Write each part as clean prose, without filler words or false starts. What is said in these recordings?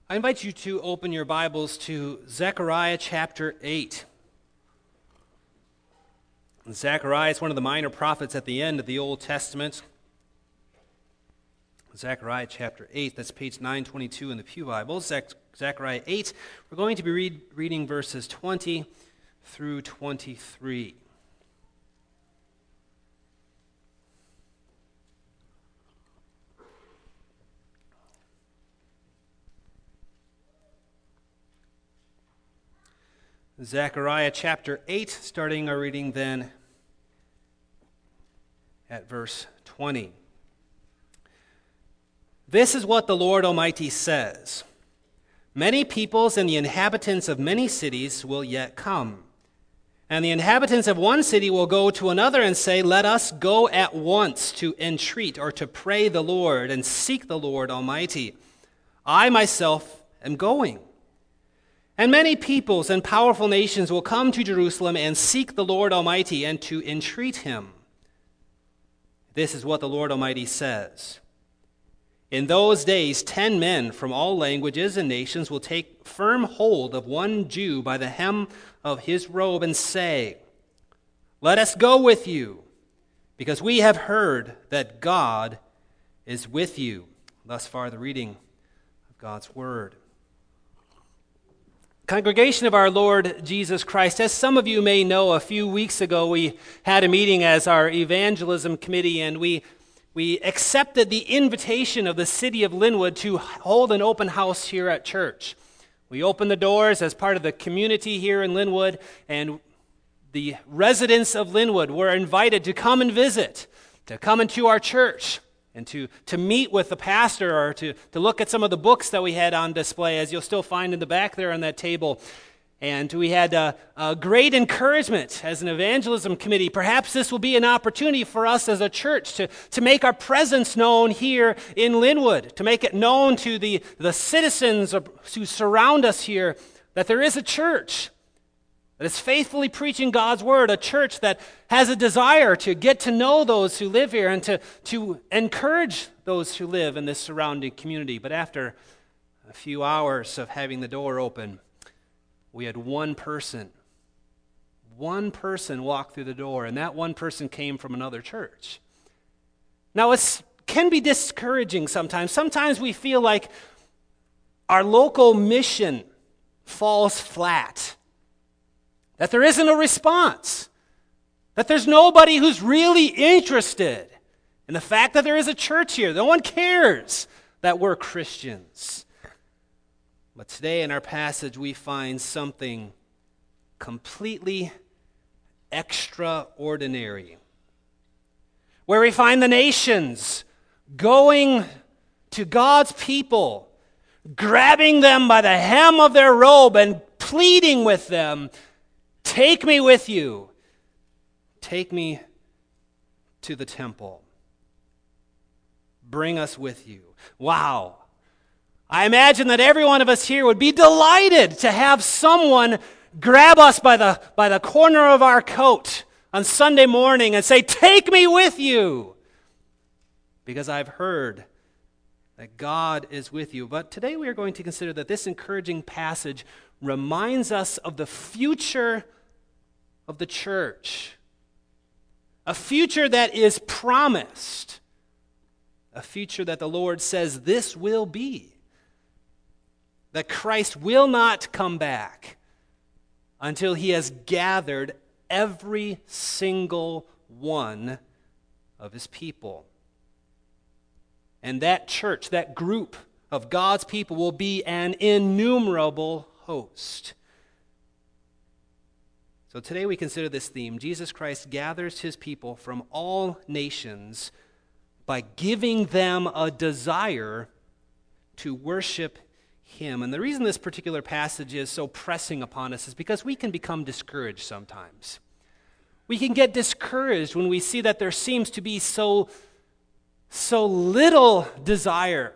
I invite you to open your Bibles to Zechariah chapter 8. Zechariah is one of the minor prophets at the end of the Old Testament. Zechariah chapter 8, that's page 922 in the Pew Bible. Zechariah 8, we're going to be reading verses 20 through 23. Zechariah chapter 8, starting our reading then at verse 20. This is what the Lord Almighty says. Many peoples and the inhabitants of many cities will yet come. And the inhabitants of one city will go to another and say, let us go at once to entreat or to pray the Lord and seek the Lord Almighty. I myself am going. And many peoples and powerful nations will come to Jerusalem and seek the Lord Almighty and to entreat him. This is what the Lord Almighty says. In those days, 10 men from all languages and nations will take firm hold of one Jew by the hem of his robe and say, let us go with you, because we have heard that God is with you. Thus far, the reading of God's word. Congregation of our Lord Jesus Christ, as some of you may know, a few weeks ago we had a meeting as our evangelism committee, and we accepted the invitation of the city of Linwood to hold an open house here at church. We opened the doors as part of the community here in Linwood, and the residents of Linwood were invited to come and visit, to come into our church, and to meet with the pastor or to look at some of the books that we had on display, as you'll still find in the back there on that table. And we had a great encouragement as an evangelism committee. Perhaps this will be an opportunity for us as a church to make our presence known here in Linwood, to make it known to the citizens who surround us here that there is a church that is faithfully preaching God's word, a church that has a desire to get to know those who live here and to encourage those who live in this surrounding community. But after a few hours of having the door open, we had one person walk through the door, and that one person came from another church. Now, it can be discouraging sometimes. Sometimes we feel like our local mission falls flat, that there isn't a response, that there's nobody who's really interested in the fact that there is a church here. No one cares that we're Christians. But today in our passage, we find something completely extraordinary, where we find the nations going to God's people, grabbing them by the hem of their robe and pleading with them, take me with you. Take me to the temple. Bring us with you. Wow. I imagine that every one of us here would be delighted to have someone grab us by the corner of our coat on Sunday morning and say, take me with you, because I've heard that God is with you. But today we are going to consider that this encouraging passage reminds us of the future of the church, a future that is promised, a future that the Lord says this will be. That Christ will not come back until he has gathered every single one of his people. And that church, that group of God's people, will be an innumerable host. So today we consider this theme. Jesus Christ gathers his people from all nations by giving them a desire to worship him. And the reason this particular passage is so pressing upon us is because we can become discouraged sometimes. We can get discouraged when we see that there seems to be so little desire,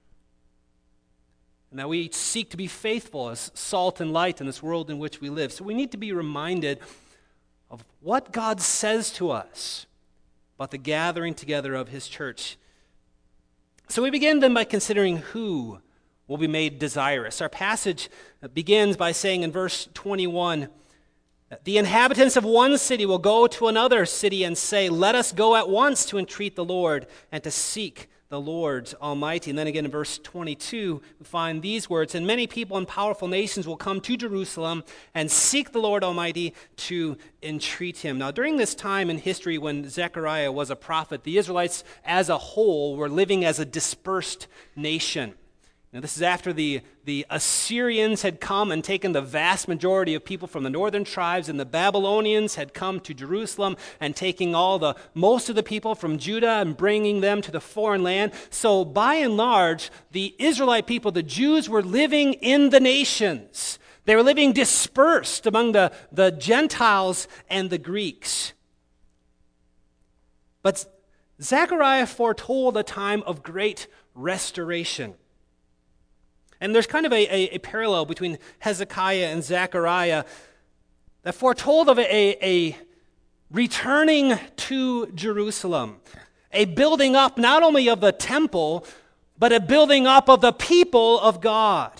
and that we seek to be faithful as salt and light in this world in which we live. So we need to be reminded of what God says to us about the gathering together of his church. So we begin then by considering who will be made desirous. Our passage begins by saying in verse 21, the inhabitants of one city will go to another city and say, let us go at once to entreat the Lord and to seek the Lord Almighty. And then again in verse 22, we find these words, and many people and powerful nations will come to Jerusalem and seek the Lord Almighty to entreat him. Now, during this time in history when Zechariah was a prophet, the Israelites as a whole were living as a dispersed nation. Now, this is after the Assyrians had come and taken the vast majority of people from the northern tribes, and the Babylonians had come to Jerusalem and taking most of the people from Judah and bringing them to the foreign land. So by and large, the Israelite people, the Jews, were living in the nations. They were living dispersed among the Gentiles and the Greeks. But Zechariah foretold a time of great restoration. And there's kind of a parallel between Hezekiah and Zechariah that foretold of a returning to Jerusalem, a building up not only of the temple, but a building up of the people of God.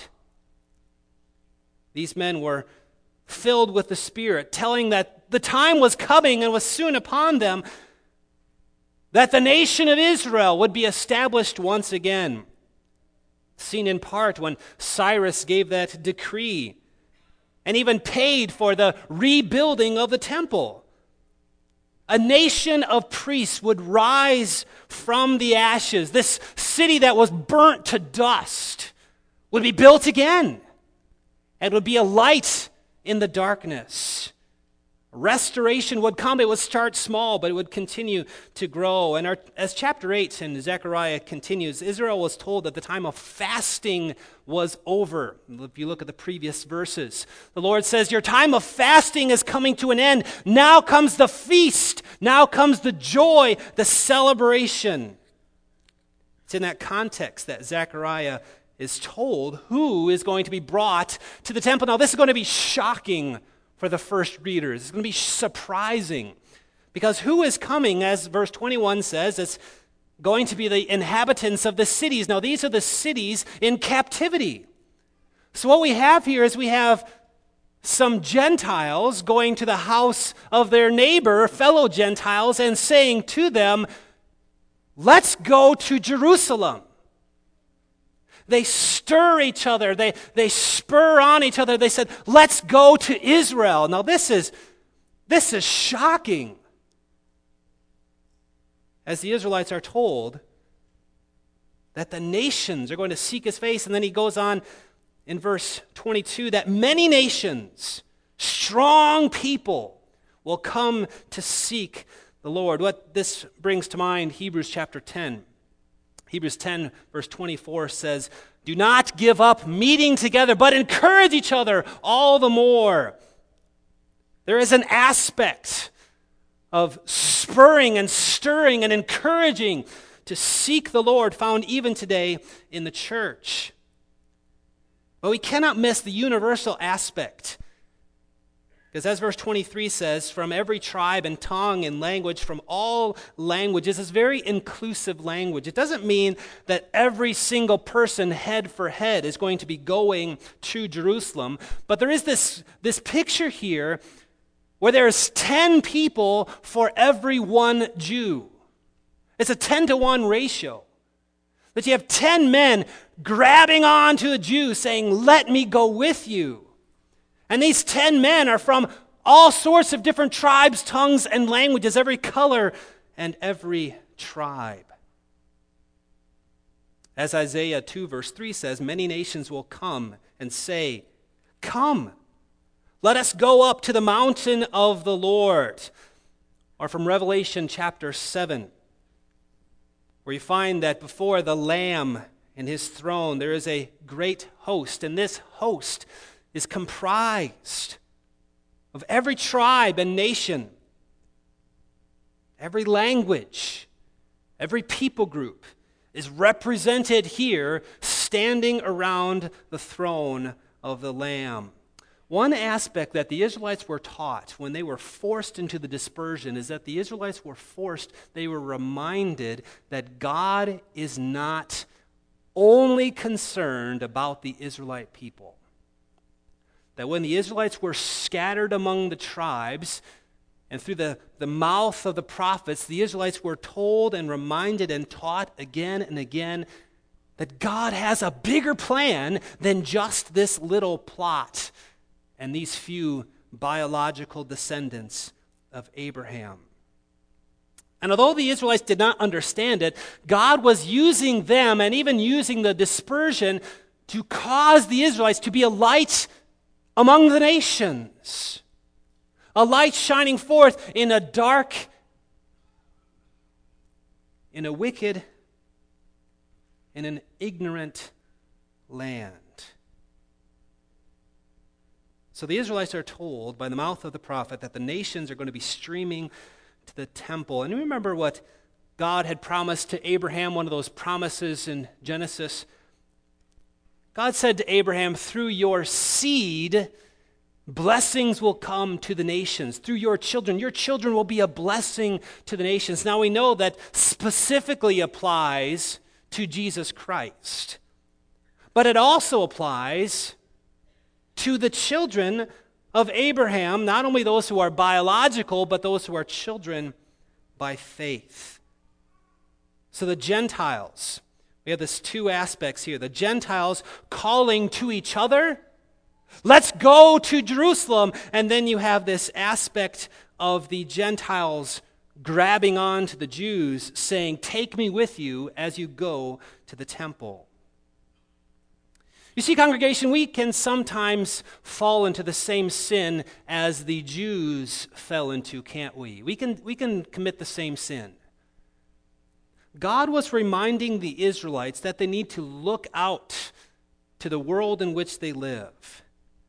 These men were filled with the Spirit, telling that the time was coming and was soon upon them, that the nation of Israel would be established once again. Seen in part when Cyrus gave that decree and even paid for the rebuilding of the temple. A nation of priests would rise from the ashes. This city that was burnt to dust would be built again and would be a light in the darkness. Restoration would come. It would start small, but it would continue to grow. And as chapter 8 in Zechariah continues, Israel was told that the time of fasting was over. If you look at the previous verses, the Lord says, your time of fasting is coming to an end. Now comes the feast. Now comes the joy, the celebration. It's in that context that Zechariah is told who is going to be brought to the temple. Now, this is going to be shocking for the first readers. It's going to be surprising because who is coming, as verse 21 says, it's going to be the inhabitants of the cities. Now, these are the cities in captivity. So what we have here is we have some Gentiles going to the house of their neighbor, fellow Gentiles, and saying to them, let's go to Jerusalem. They stir each other. They spur on each other. They said, let's go to Israel. Now this is shocking. As the Israelites are told that the nations are going to seek his face. And then he goes on in verse 22 that many nations, strong people, will come to seek the Lord. What this brings to mind, Hebrews chapter 10. Hebrews 10, verse 24 says, do not give up meeting together, but encourage each other all the more. There is an aspect of spurring and stirring and encouraging to seek the Lord found even today in the church. But we cannot miss the universal aspect. Because as verse 23 says, from every tribe and tongue and language, from all languages, is very inclusive language. It doesn't mean that every single person head for head is going to be going to Jerusalem. But there is this picture here where there's 10 people for every one Jew. It's a 10-to-1 ratio. That you have 10 men grabbing onto a Jew saying, let me go with you. And these 10 men are from all sorts of different tribes, tongues, and languages, every color and every tribe. As Isaiah 2 verse 3 says, many nations will come and say, come, let us go up to the mountain of the Lord. Or from Revelation chapter 7, where you find that before the Lamb and his throne, there is a great host, and this host is comprised of every tribe and nation, every language, every people group is represented here, standing around the throne of the Lamb. One aspect that the Israelites were taught when they were forced into the dispersion is that the Israelites were reminded that God is not only concerned about the Israelite people. That when the Israelites were scattered among the tribes, and through the mouth of the prophets, the Israelites were told and reminded and taught again and again that God has a bigger plan than just this little plot and these few biological descendants of Abraham. And although the Israelites did not understand it, God was using them and even using the dispersion to cause the Israelites to be a light among the nations. A light shining forth in a dark, in a wicked, in an ignorant land. So the Israelites are told by the mouth of the prophet that the nations are going to be streaming to the temple. And remember what God had promised to Abraham, one of those promises in Genesis. God said to Abraham, through your seed, blessings will come to the nations. Through your children will be a blessing to the nations. Now we know that specifically applies to Jesus Christ. But it also applies to the children of Abraham, not only those who are biological, but those who are children by faith. So the Gentiles, we have this two aspects here. The Gentiles calling to each other, let's go to Jerusalem. And then you have this aspect of the Gentiles grabbing on to the Jews, saying, take me with you as you go to the temple. You see, congregation, we can sometimes fall into the same sin as the Jews fell into, can't we? We can commit the same sin. God was reminding the Israelites that they need to look out to the world in which they live.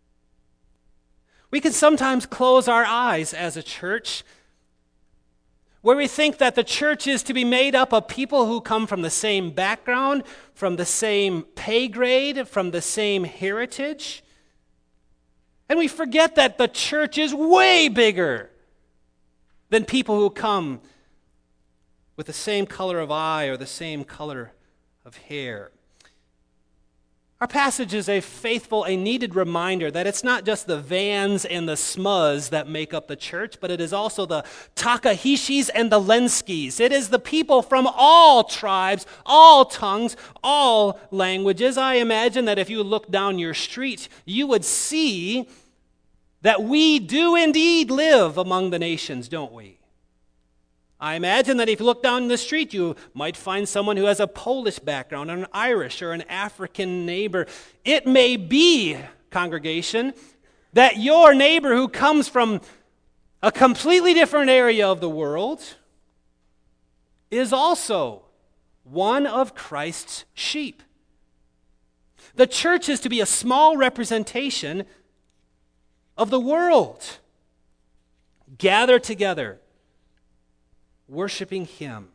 We can sometimes close our eyes as a church, where we think that the church is to be made up of people who come from the same background, from the same pay grade, from the same heritage. And we forget that the church is way bigger than people who come with the same color of eye or the same color of hair. Our passage is a faithful, a needed reminder that it's not just the Vans and the Smuz that make up the church, but it is also the Takahishis and the Lenskis. It is the people from all tribes, all tongues, all languages. I imagine that if you look down your street, you would see that we do indeed live among the nations, don't we? I imagine that if you look down the street, you might find someone who has a Polish background, or an Irish, or an African neighbor. It may be, congregation, that your neighbor who comes from a completely different area of the world is also one of Christ's sheep. The church is to be a small representation of the world, gathered together, worshiping Him.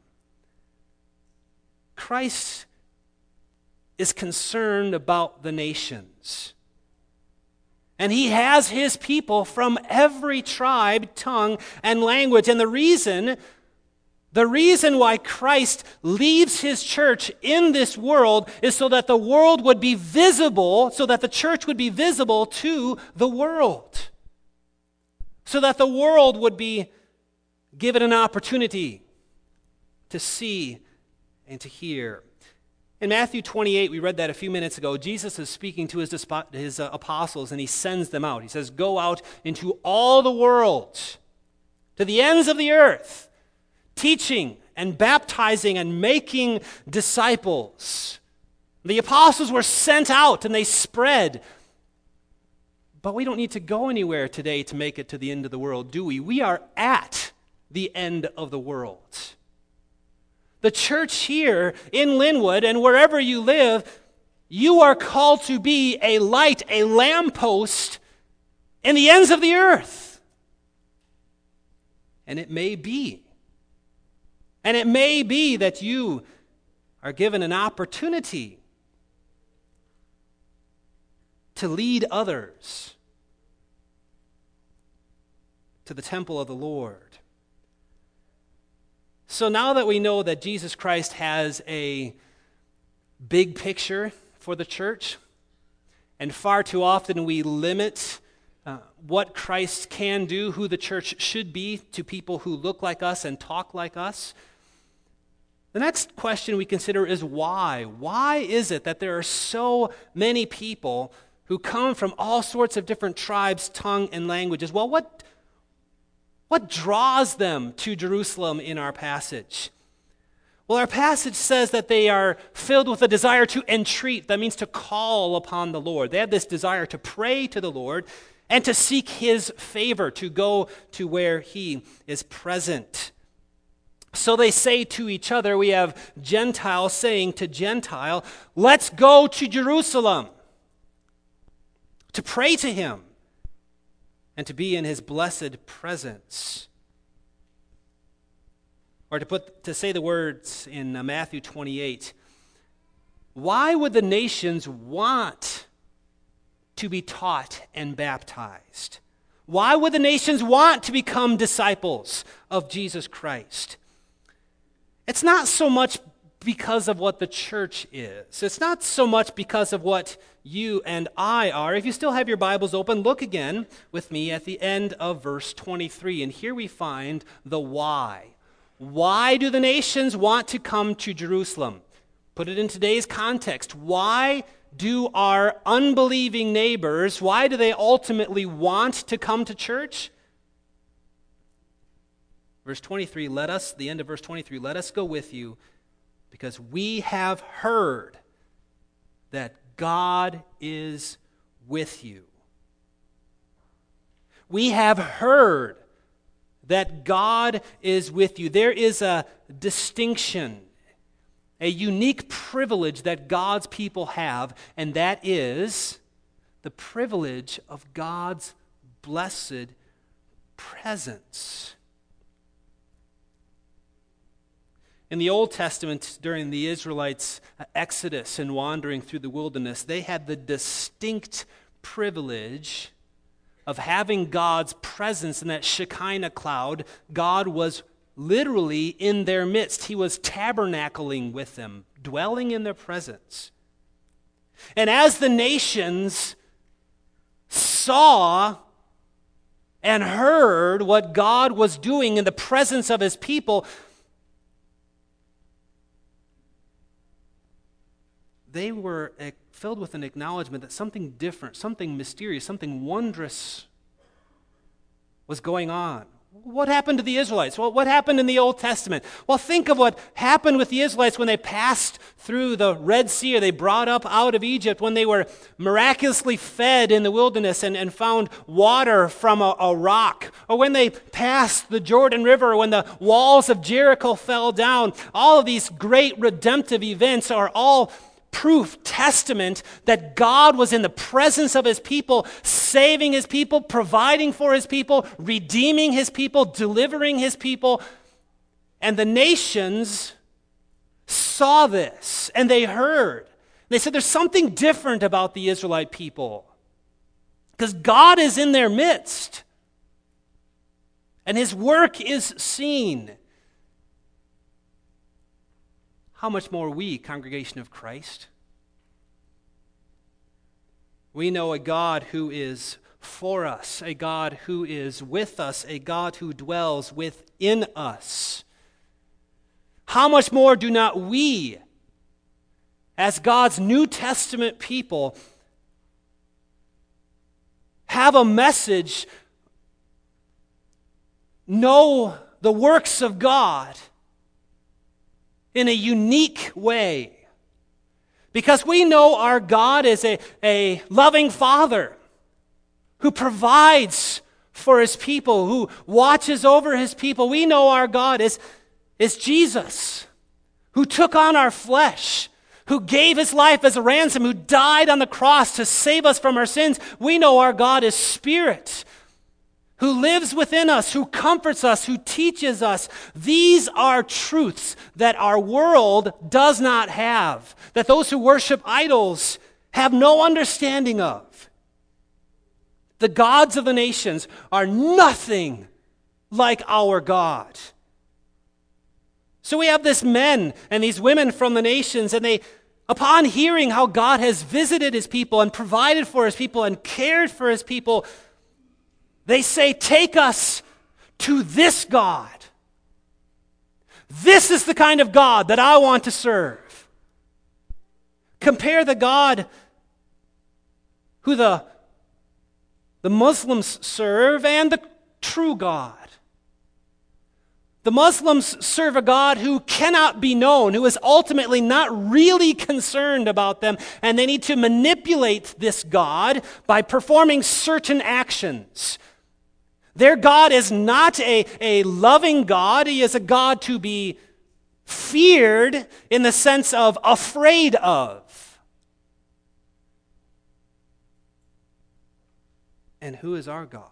Christ is concerned about the nations. And He has His people from every tribe, tongue, and language. And the reason why Christ leaves His church in this world is so that the world would be visible, so that the church would be visible to the world. So that the world would be given an opportunity to see and to hear. In Matthew 28, we read that a few minutes ago, Jesus is speaking to his apostles, and He sends them out. He says, go out into all the world, to the ends of the earth, teaching and baptizing and making disciples. The apostles were sent out and they spread. But we don't need to go anywhere today to make it to the end of the world, do we? We are at the end of the world. The church here in Linwood and wherever you live, you are called to be a light, a lamppost in the ends of the earth. And it may be that you are given an opportunity to lead others to the temple of the Lord. So now that we know that Jesus Christ has a big picture for the church. And far too often we limit what Christ can do, who the church should be, to people who look like us and talk like us. The next question we consider is why? Why is it that there are so many people who come from all sorts of different tribes, tongue, and languages? Well, what draws them to Jerusalem in our passage? Well, our passage says that they are filled with a desire to entreat. That means to call upon the Lord. They have this desire to pray to the Lord and to seek His favor, to go to where He is present. So they say to each other, we have Gentile saying to Gentile, let's go to Jerusalem to pray to Him and to be in His blessed presence. Or to say the words in Matthew 28, why would the nations want to be taught and baptized? Why would the nations want to become disciples of Jesus Christ? It's not so much because of what the church is. It's not so much because of what you and I are. If you still have your Bibles open, look again with me at the end of verse 23. And here we find the why. Why do the nations want to come to Jerusalem? Put it in today's context. Why do our unbelieving neighbors, why do they ultimately want to come to church? Verse 23, the end of verse 23, let us go with you because we have heard that God is with you. We have heard that God is with you. There is a distinction, a unique privilege that God's people have, and that is the privilege of God's blessed presence. In the Old Testament, during the Israelites' exodus and wandering through the wilderness, they had the distinct privilege of having God's presence in that Shekinah cloud. God was literally in their midst. He was tabernacling with them, dwelling in their presence. And as the nations saw and heard what God was doing in the presence of His people, they were filled with an acknowledgement that something different, something mysterious, something wondrous was going on. What happened to the Israelites? Well, what happened in the Old Testament? Well, think of what happened with the Israelites when they passed through the Red Sea, or they brought up out of Egypt, when they were miraculously fed in the wilderness and found water from a rock, or when they passed the Jordan River, when the walls of Jericho fell down. All of these great redemptive events are all proof, testament that God was in the presence of His people, saving His people, providing for His people, redeeming His people, delivering His people. And the nations saw this, and they heard. They said, there's something different about the Israelite people, because God is in their midst, and His work is seen. How much more we, congregation of Christ? We know a God who is for us, a God who is with us, a God who dwells within us. How much more do not we, as God's New Testament people, have a message, know the works of God in a unique way? Because we know our God is a loving Father who provides for His people, who watches over His people. We know our God is Jesus, who took on our flesh, who gave His life as a ransom, who died on the cross to save us from our sins. We know our God is Spirit, who lives within us, who comforts us, who teaches us. These are truths that our world does not have, that those who worship idols have no understanding of. The gods of the nations are nothing like our God. So we have these men and these women from the nations, and they Upon hearing how God has visited his people and provided for his people and cared for his people, they say, take us to this God. This is the kind of God that I want to serve. Compare the God who the Muslims serve and the true God. The Muslims serve a God who cannot be known, who is ultimately not really concerned about them, and they need to manipulate this God by performing certain actions. Their God is not a loving God. He is a God to be feared in the sense of afraid of. And who is our God?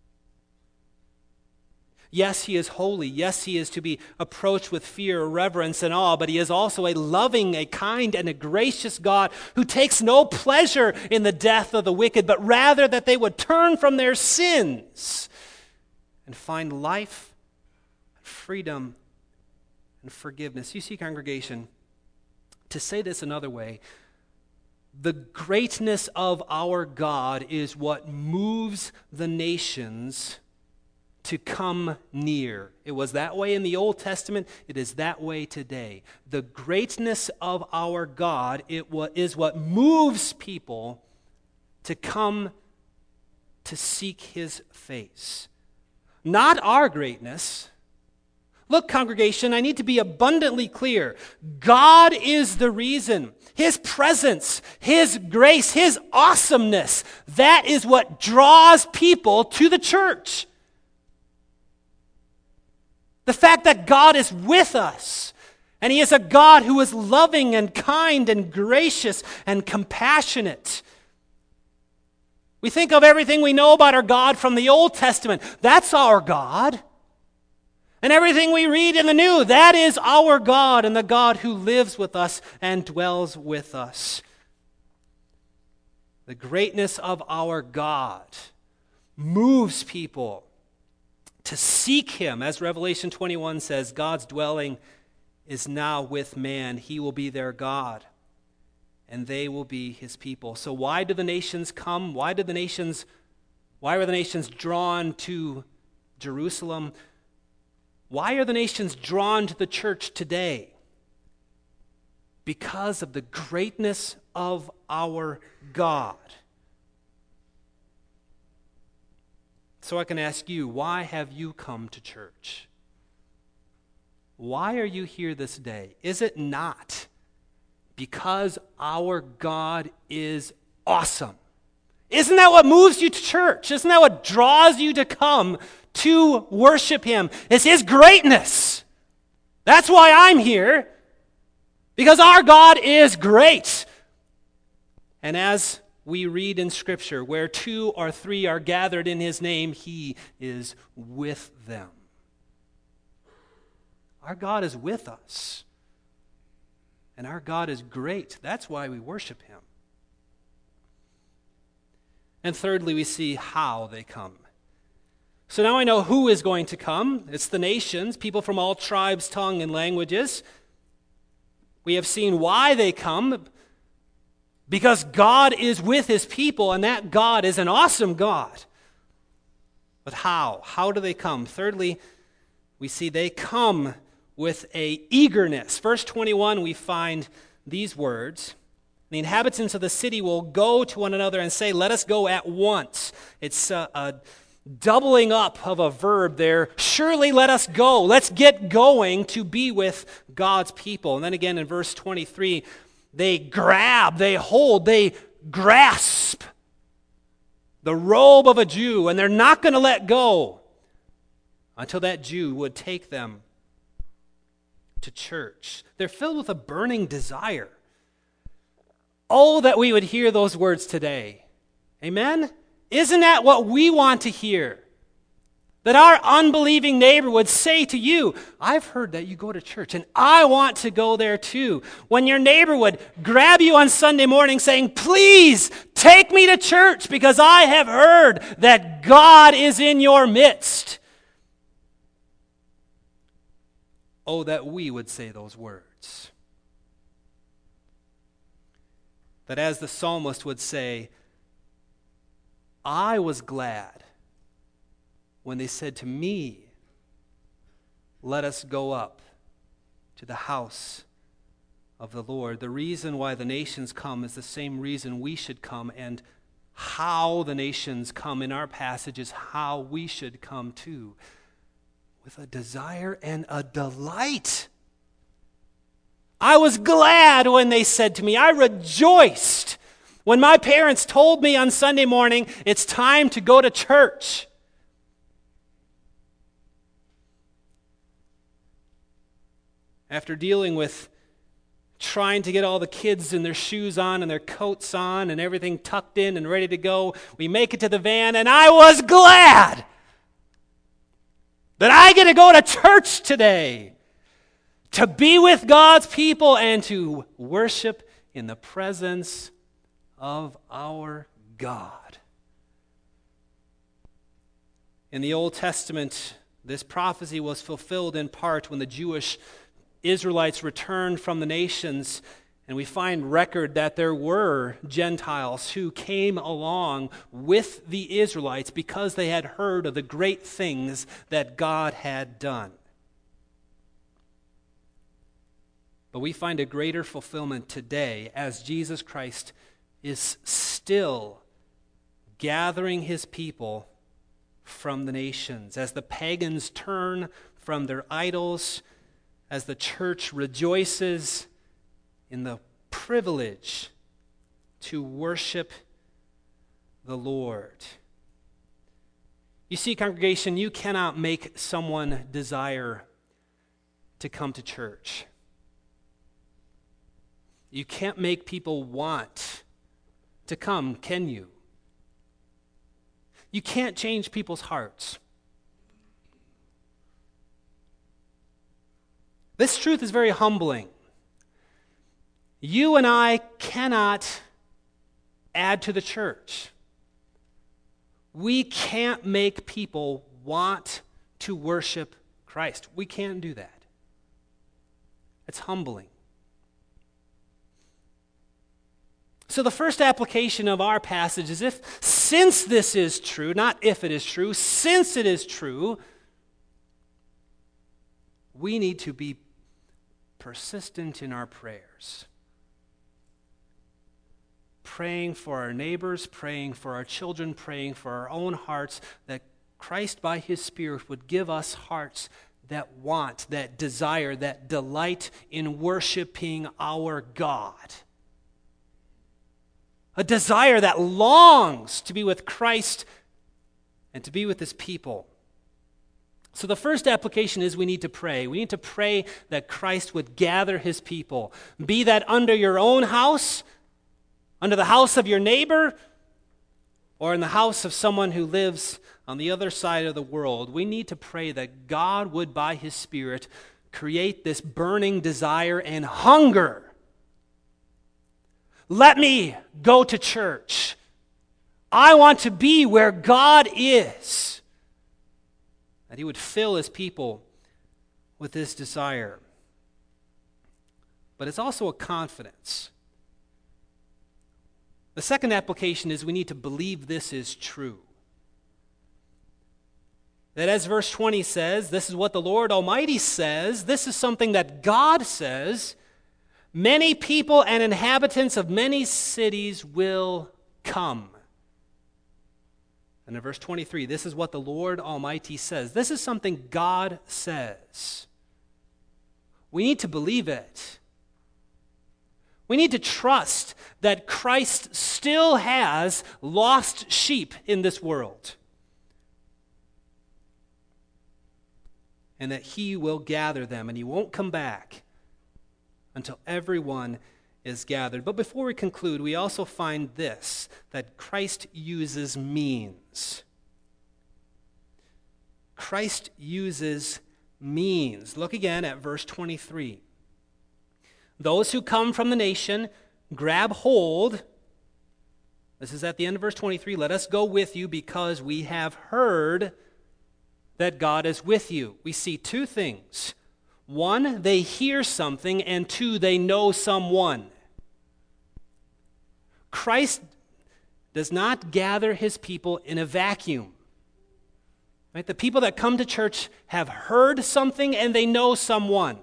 Yes, he is holy. Yes, he is to be approached with fear, reverence, and awe, but he is also a loving, a kind, and a gracious God who takes no pleasure in the death of the wicked, but rather that they would turn from their sins and find life, freedom, and forgiveness. You see, congregation, to say this another way, the greatness of our God is what moves the nations to come near. It was that way in the Old Testament. It is that way today. The greatness of our God is what moves people to come to seek his face. Not our greatness. Look, congregation, I need to be abundantly clear. God is the reason. His presence, his grace, his awesomeness, that is what draws people to the church. The fact that God is with us, and he is a God who is loving and kind and gracious and compassionate. We think of everything we know about our God from the Old Testament. That's our God. And everything we read in the New, that is our God and the God who lives with us and dwells with us. The greatness of our God moves people to seek him. As Revelation 21 says, God's dwelling is now with man. He will be their God, and they will be his people. So why do the nations come? Why were the nations drawn to Jerusalem? Why are the nations drawn to the church today? Because of the greatness of our God. So I can ask you, why have you come to church? Why are you here this day? Is it not because our God is awesome? Isn't that what moves you to church? Isn't that what draws you to come to worship him? It's his greatness. That's why I'm here, because our God is great. And as we read in Scripture, where 2 or 3 are gathered in his name, he is with them. Our God is with us. And our God is great. That's why we worship him. And thirdly, we see how they come. So now I know who is going to come. It's the nations, people from all tribes, tongue, and languages. We have seen why they come. Because God is with his people, and that God is an awesome God. But how? How do they come? Thirdly, we see they come with a eagerness. Verse 21, we find these words. The inhabitants of the city will go to one another and say, let us go at once. It's a doubling up of a verb there. Surely let us go. Let's get going to be with God's people. And then again in verse 23, they grab, they hold, they grasp the robe of a Jew, and they're not going to let go until that Jew would take them to church. They're filled with a burning desire. Oh, that we would hear those words today. Amen? Isn't that what we want to hear? That our unbelieving neighbor would say to you, I've heard that you go to church, and I want to go there too. When your neighbor would grab you on Sunday morning saying, please take me to church because I have heard that God is in your midst. Oh, that we would say those words. that, as the psalmist would say, I was glad when they said to me, let us go up to the house of the Lord. The reason why the nations come is the same reason we should come, and how the nations come in our passage is how we should come too, with a desire and a delight. I was glad when they said to me, I rejoiced when my parents told me on Sunday morning, it's time to go to church. After dealing with trying to get all the kids in their shoes on and their coats on and everything tucked in and ready to go, we make it to the van, and I was glad that I get to go to church today, to be with God's people and to worship in the presence of our God. In the Old Testament, this prophecy was fulfilled in part when the Jewish Israelites returned from the nations, and we find record that there were Gentiles who came along with the Israelites because they had heard of the great things that God had done. But we find a greater fulfillment today as Jesus Christ is still gathering his people from the nations, as the pagans turn from their idols, as the church rejoices in the privilege to worship the Lord. You see, congregation, you cannot make someone desire to come to church. You can't make people want to come, can you? You can't change people's hearts. This truth is very humbling. You and I cannot add to the church. We can't make people want to worship Christ. We can't do that. It's humbling. So the first application of our passage is since this is true, not if it is true, since it is true, we need to be persistent in our prayers. Praying for our neighbors, praying for our children, praying for our own hearts, that Christ by his Spirit would give us hearts that want, that desire, that delight in worshiping our God. A desire that longs to be with Christ and to be with his people. So the first application is we need to pray. We need to pray that Christ would gather his people. Be that under your own house, under the house of your neighbor, or in the house of someone who lives on the other side of the world. We need to pray that God would, by his Spirit, create this burning desire and hunger. Let me go to church. I want to be where God is. That he would fill his people with this desire. But it's also a confidence. The second application is we need to believe this is true. That as verse 20 says, this is what the Lord Almighty says, this is something that God says, many people and inhabitants of many cities will come. And in verse 23, this is what the Lord Almighty says. This is something God says. We need to believe it. We need to trust that Christ still has lost sheep in this world. And that he will gather them, and he won't come back until everyone is gathered. But before we conclude, we also find this, that Christ uses means. Christ uses means. Look again at verse 23. Those who come from the nation grab hold. This is at the end of verse 23. Let us go with you because we have heard that God is with you. We see two things. One, they hear something, and two, they know someone. Christ does not gather his people in a vacuum. Right? The people that come to church have heard something and they know someone.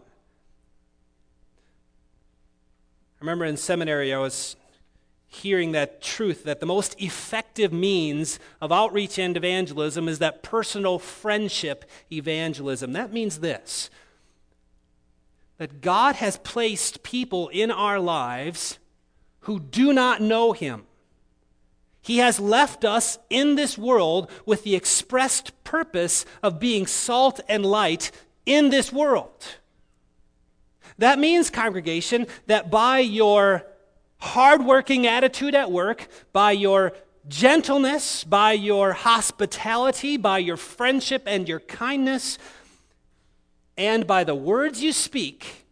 I remember in seminary I was hearing that truth, that the most effective means of outreach and evangelism is that personal friendship evangelism. That means this, that God has placed people in our lives who do not know him. He has left us in this world with the expressed purpose of being salt and light in this world. That means, congregation, that by your hardworking attitude at work, by your gentleness, by your hospitality, by your friendship and your kindness, and by the words you speak,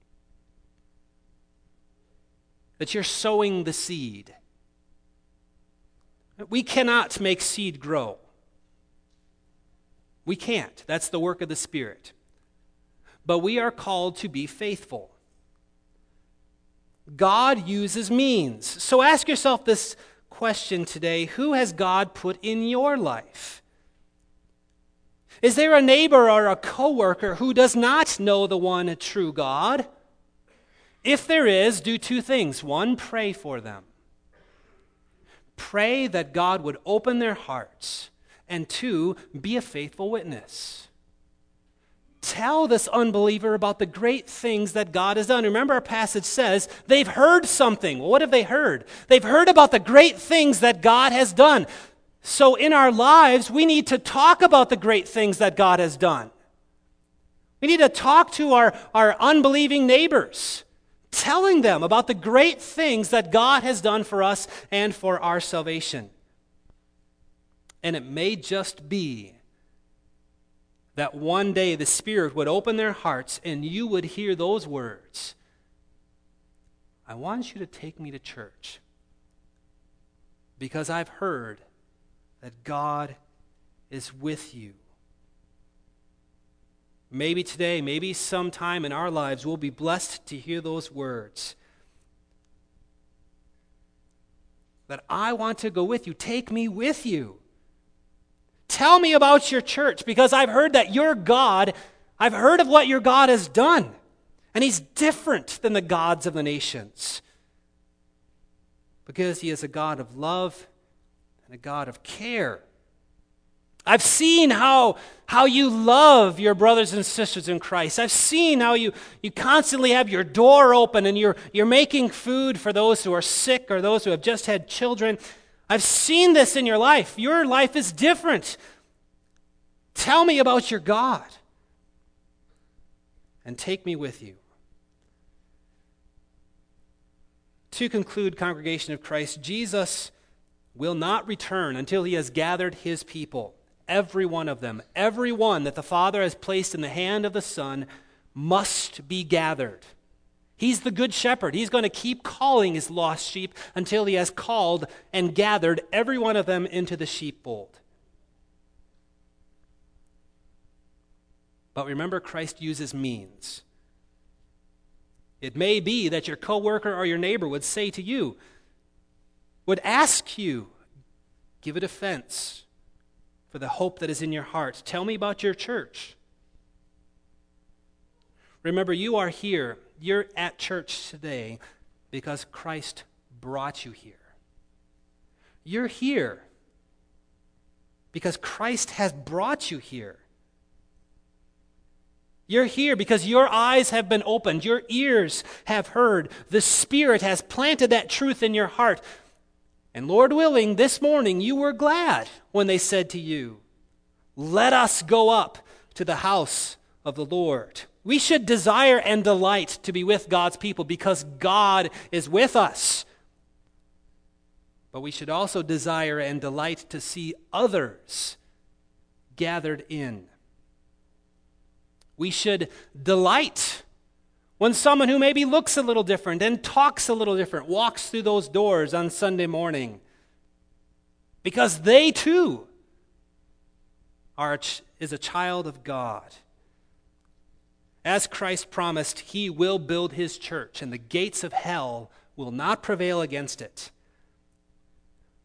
that you're sowing the seed. We cannot make seed grow. We can't. That's the work of the Spirit. But we are called to be faithful. God uses means. So ask yourself this question today: who has God put in your life? Is there a neighbor or a coworker who does not know the one true God? If there is, do two things. One, pray for them. Pray that God would open their hearts. And two, be a faithful witness. Tell this unbeliever about the great things that God has done. Remember, our passage says they've heard something. Well, what have they heard? They've heard about the great things that God has done. So in our lives, we need to talk about the great things that God has done. We need to talk to our unbelieving neighbors, telling them about the great things that God has done for us and for our salvation. And it may just be that one day the Spirit would open their hearts and you would hear those words: I want you to take me to church because I've heard that God is with you. Maybe today, maybe sometime in our lives, we'll be blessed to hear those words. That I want to go with you. Take me with you. Tell me about your church, because I've heard that your God, I've heard of what your God has done. And he's different than the gods of the nations. Because he is a God of love and a God of care. I've seen how you love your brothers and sisters in Christ. I've seen how you constantly have your door open and you're making food for those who are sick or those who have just had children. I've seen this in your life. Your life is different. Tell me about your God and take me with you. To conclude, congregation of Christ, Jesus will not return until he has gathered his people. Every one of them, every one that the Father has placed in the hand of the Son must be gathered. He's the good shepherd. He's going to keep calling his lost sheep until he has called and gathered every one of them into the sheepfold. But remember, Christ uses means. It may be that your coworker or your neighbor would say to you, would ask you, give a defense for the hope that is in your heart. Tell me about your church. Remember, you are here. You're at church today because Christ brought you here. You're here because Christ has brought you here. You're here because your eyes have been opened. Your ears have heard. The Spirit has planted that truth in your heart. And Lord willing, this morning you were glad when they said to you, let us go up to the house of the Lord. We should desire and delight to be with God's people because God is with us. But we should also desire and delight to see others gathered in. We should delight when someone who maybe looks a little different and talks a little different walks through those doors on Sunday morning, because they too is a child of God. As Christ promised, he will build his church, and the gates of hell will not prevail against it.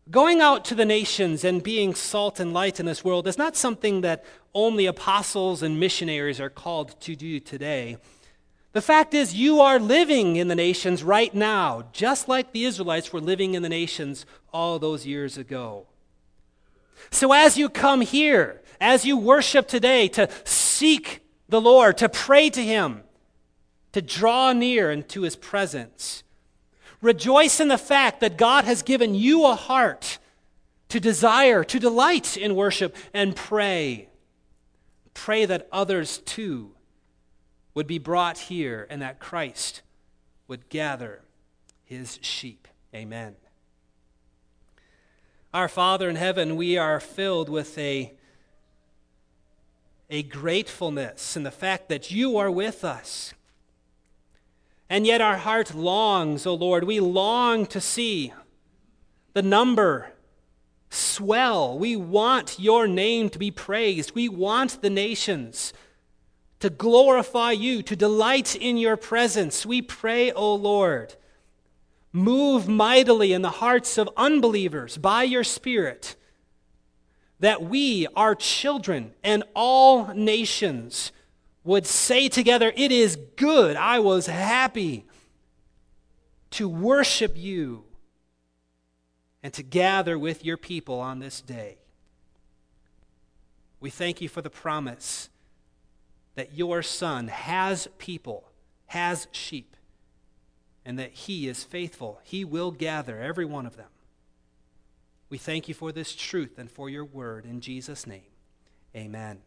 Going out to the nations and being salt and light in this world is not something that only apostles and missionaries are called to do today. The fact is, you are living in the nations right now, just like the Israelites were living in the nations all those years ago. So as you come here, as you worship today, to seek the Lord, to pray to Him, to draw near into His presence, rejoice in the fact that God has given you a heart to desire, to delight in worship, and pray. Pray that others too would be brought here and that Christ would gather His sheep. Amen. Our Father in heaven, we are filled with a gratefulness in the fact that you are with us. And yet our heart longs, O Lord, we long to see the number swell. We want your name to be praised. We want the nations to glorify you, to delight in your presence. We pray, O Lord, move mightily in the hearts of unbelievers by your Spirit, that we, our children, and all nations would say together, it is good, I was happy to worship you and to gather with your people on this day. We thank you for the promise that your Son has people, has sheep, and that He is faithful. He will gather every one of them. We thank you for this truth and for your word. In Jesus' name, amen.